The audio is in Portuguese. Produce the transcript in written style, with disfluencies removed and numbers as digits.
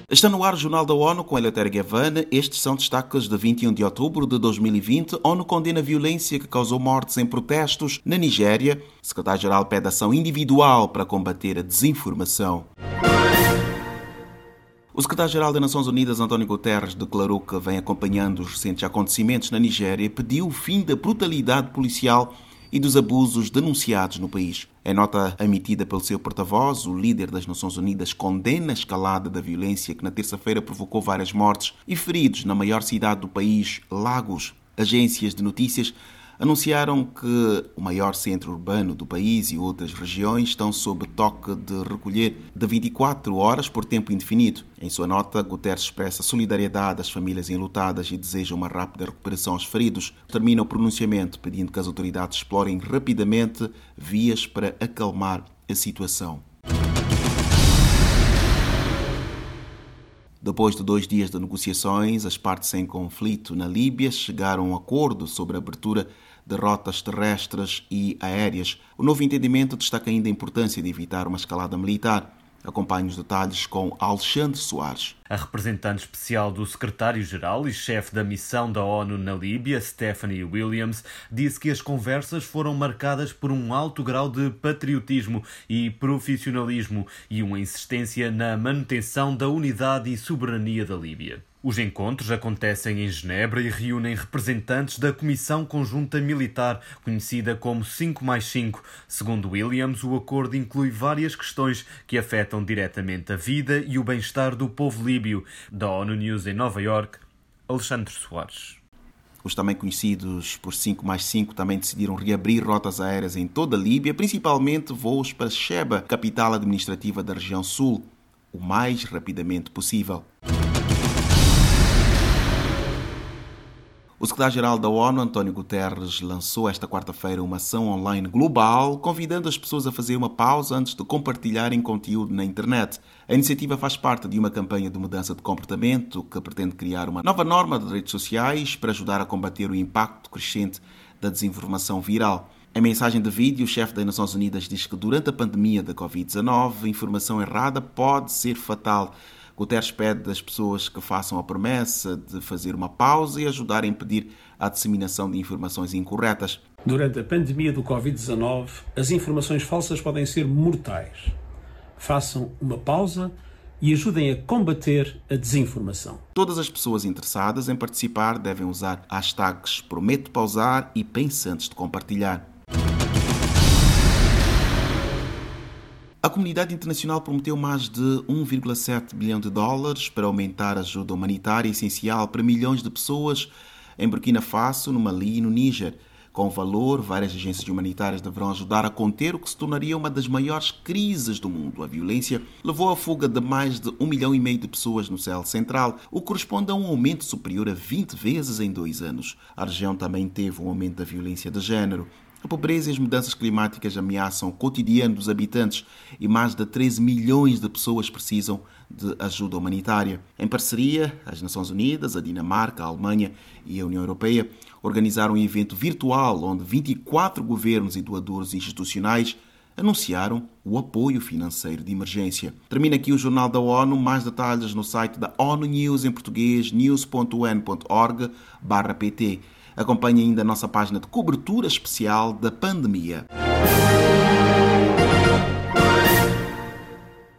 Está no ar o Jornal da ONU com Eleutério Gavan. Estes são destaques de 21 de outubro de 2020. A ONU condena a violência que causou mortes em protestos na Nigéria. O secretário-geral pede ação individual para combater a desinformação. O secretário-geral das Nações Unidas, António Guterres, declarou que vem acompanhando os recentes acontecimentos na Nigéria e pediu o fim da brutalidade policial e dos abusos denunciados no país. Em nota emitida pelo seu porta-voz, o líder das Nações Unidas condena a escalada da violência que na terça-feira provocou várias mortes e feridos na maior cidade do país, Lagos. Agências de notícias anunciaram que o maior centro urbano do país e outras regiões estão sob toque de recolher de 24 horas por tempo indefinido. Em sua nota, Guterres expressa solidariedade às famílias enlutadas e deseja uma rápida recuperação aos feridos. Termina o pronunciamento pedindo que as autoridades explorem rapidamente vias para acalmar a situação. Depois de 2 dias de negociações, as partes em conflito na Líbia chegaram a um acordo sobre a abertura de rotas terrestres e aéreas. O novo entendimento destaca ainda a importância de evitar uma escalada militar. Acompanhe os detalhes com Alexandre Soares. A representante especial do secretário-geral e chefe da missão da ONU na Líbia, Stephanie Williams, disse que as conversas foram marcadas por um alto grau de patriotismo e profissionalismo e uma insistência na manutenção da unidade e soberania da Líbia. Os encontros acontecem em Genebra e reúnem representantes da Comissão Conjunta Militar, conhecida como 5+5. Segundo Williams, o acordo inclui várias questões que afetam diretamente a vida e o bem-estar do povo líbio. Da ONU News em Nova Iorque, Alexandre Soares. Os também conhecidos por 5+5 também decidiram reabrir rotas aéreas em toda a Líbia, principalmente voos para Sheba, capital administrativa da região sul, o mais rapidamente possível. O secretário-geral da ONU, António Guterres, lançou esta quarta-feira uma ação online global, convidando as pessoas a fazer uma pausa antes de compartilharem conteúdo na internet. A iniciativa faz parte de uma campanha de mudança de comportamento que pretende criar uma nova norma de redes sociais para ajudar a combater o impacto crescente da desinformação viral. Em mensagem de vídeo, o chefe das Nações Unidas diz que durante a pandemia da Covid-19, a informação errada pode ser fatal. Guterres pede das pessoas que façam a promessa de fazer uma pausa e ajudar a impedir a disseminação de informações incorretas. Durante a pandemia do Covid-19, as informações falsas podem ser mortais. Façam uma pausa e ajudem a combater a desinformação. Todas as pessoas interessadas em participar devem usar hashtags Prometo Pausar e Pense antes de compartilhar. A comunidade internacional prometeu mais de 1,7 bilhão de dólares para aumentar a ajuda humanitária essencial para milhões de pessoas em Burkina Faso, no Mali e no Níger. Com o valor, várias agências humanitárias deverão ajudar a conter o que se tornaria uma das maiores crises do mundo. A violência levou à fuga de mais de 1,5 milhão de pessoas no Sahel Central, o que corresponde a um aumento superior a 20 vezes em 2 anos. A região também teve um aumento da violência de género. A pobreza e as mudanças climáticas ameaçam o cotidiano dos habitantes e mais de 13 milhões de pessoas precisam de ajuda humanitária. Em parceria, as Nações Unidas, a Dinamarca, a Alemanha e a União Europeia organizaram um evento virtual onde 24 governos e doadores institucionais anunciaram o apoio financeiro de emergência. Termina aqui o Jornal da ONU. Mais detalhes no site da ONU News em português, news.un.org/pt. Acompanhe ainda a nossa página de cobertura especial da pandemia.